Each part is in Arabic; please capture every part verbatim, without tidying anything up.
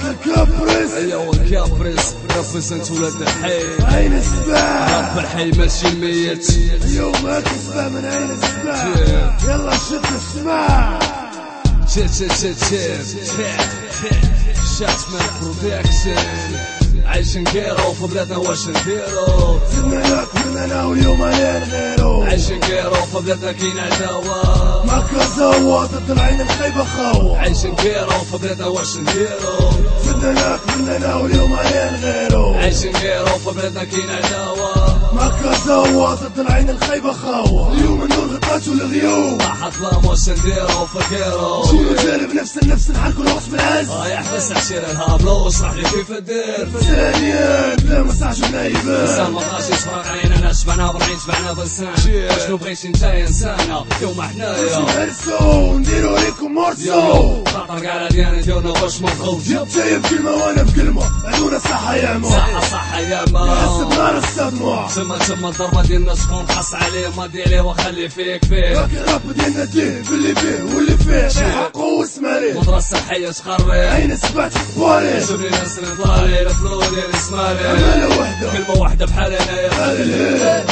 الكابريس ايوا الكابريس ريبريزنت ولاد الحي عين السباع رب الحي ماشي الميت اليوم هاك السباع من عين السباع يلا شد السماع تشيت تشيت تشيت تشيت شاتمان برودكشن عايشين كيرو في بلادنا واش نديرو زدنا ناكل انا واليوم علينا غيرو عايشين كيرو في بلادنا كاين عداوة ما كزوا ضد العين الخايبة خاوة عايشين كيرو في بلادنا واش نديرو زدنا ناكل انا واليوم علينا غيرو عايشين كيرو في بلادنا كاين عداوة ما كزوا ضد العين الخايبة خاوة اليوم النور غطات والغيوم طاحت ظلام واش نديرو في كيرو شو جانب نفس النفس نحركو الوقت بالعز اه يا حبس عشير الهابلو اشرح لي كيف دير ثانيا لا ما صحش نايبة انسان مطاش يسرق عيننا شبعنا بالعين شبعنا باللسان شنو بغيتي نتايا انسانة اليوم حنايا نرسو نديرو ليكم مرسو خاطر كاع ديالنا ديالنا واش منخلط جاي بكلمة وانا بكلمة عدونا صحة ياما صحة صحة ياما حسب نار الصدمة تما تما الضربة ديالنا شكون خاص عليه ما ديالي وخلي فيك فيه لكن رب ديالنا ديه باللي فيه واللي فيه حقه واسم عليه مدرسة حية تقرب عين سبعة كباري شوفني ناس نطلالي الفلو ديالي اسمالي عمالة وحدة كلمة واحدة بحال انايا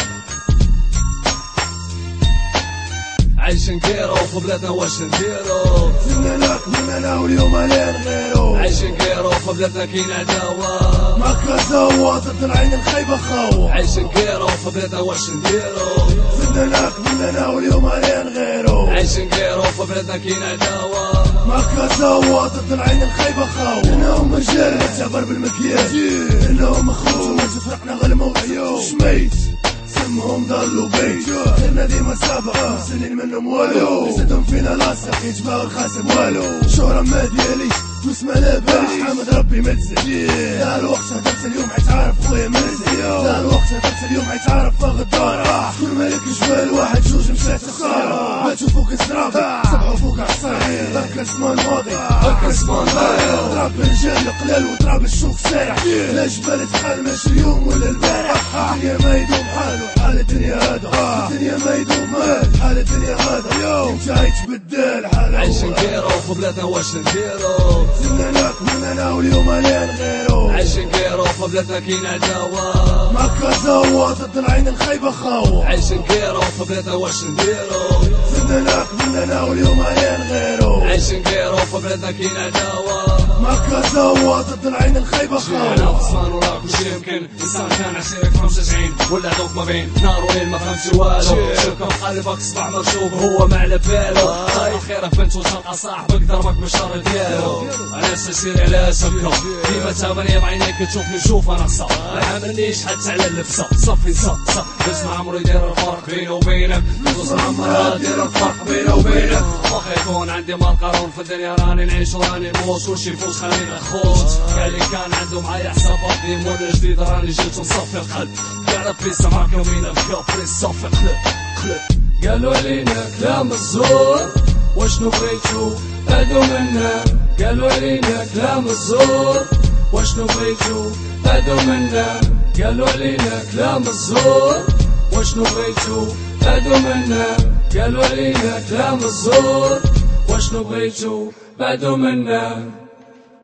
عايشين كيرو في بلادنا واش نديرو زدنا ناكل انا واليوم علينا غيرو عايشين كيرو في بلادنا كاين عداوة ما كزوا ضد العين الخايبة خاوة عايشين كيرو في بلادنا واش نديرو زدنا ناكل انا واليوم علينا غيرو عايشين كيرو في بلادنا كاين عداوة ما كزوا ضد العين الخايبة خاوة انهم رجال تعبر بالمكياج انهم خروج وما تفرقنا غير الموت شميت سمهم ضلوا بيت درنا ديما سابقة سنين منهم والو زادهم فينا لاصق يتباعوا الخاسم والو شهرة ما دياليش واسمع لا باليش حمد ربي ما تزيد لا الوقت هدرت اليوم حيتعرف خويا مرزي لا الوقت هدرت اليوم حيتعرف غدارة كل مالك جبال واحد جوج مشات خسارة باتوا فوق السراب صبحوا فوق عصاري ذاك الزمان ماضي ذاك الزمان ضايع ضرب الرجال القلال وضرب الشوك سارع لا جبال تحال ماشي اليوم ولا البارح الدنيا ما يدوم حالو حال الدنيا هذا الدنيا ما يدوم حال الدنيا هذا انت يتبدل حاله عايشين كيرو في بلادنا واش نديرو زدنا ناكل انا واليوم علينا غيرو عايشين كيرو في بلادنا كاين عداوة ما كزوا ضد العين الخايبة خاوة عايشين كيرو في بلادنا واش نديرو زدنا ناكل انا واليوم علينا غيرو عايشين كيرو في بلادنا كاين عداوة ما كزوا ضد العين الخايبة خاوة انا خصمان وراك مش يمكن انسان كان عشريك خمسة وتسعين ولا دوك ما بين نار وليل ما فهمش والو شوكا بقلبك صباح مرشوق هو ما على بالو طايح خيرك بنت وتلقى صاحبك ضربك بالشر ديالو انا سير على سمكة ديما تابعني بعينيك تشوفني شوف انا قصة ما يعملنيش حتى على اللبسة صفي صف صف بس ما عمرو يدير الفرق بيني وبينك بس ما عمرها يدير الفرق بيني وبينك واخا يكون عندي مال قارون في الدنيا راني نعيش وراني نموت وشي يفوت خليني نخوت قال لي كان عنده معايا حساب قديم ولا جديد راني جيت نصفي القلب قاعد في سمعك يومين الكفر صفي قلب قلب قالوا علينا كلام الزور واشنو بغيتو بعدو منا قالوا علينا كلام الزور واشنو بغيتو بعدو منا قالوا علينا كلام الزور واشنو بغيتو بعدو منا قالوا علينا كلام الزور واشنو بغيتو بعدو منا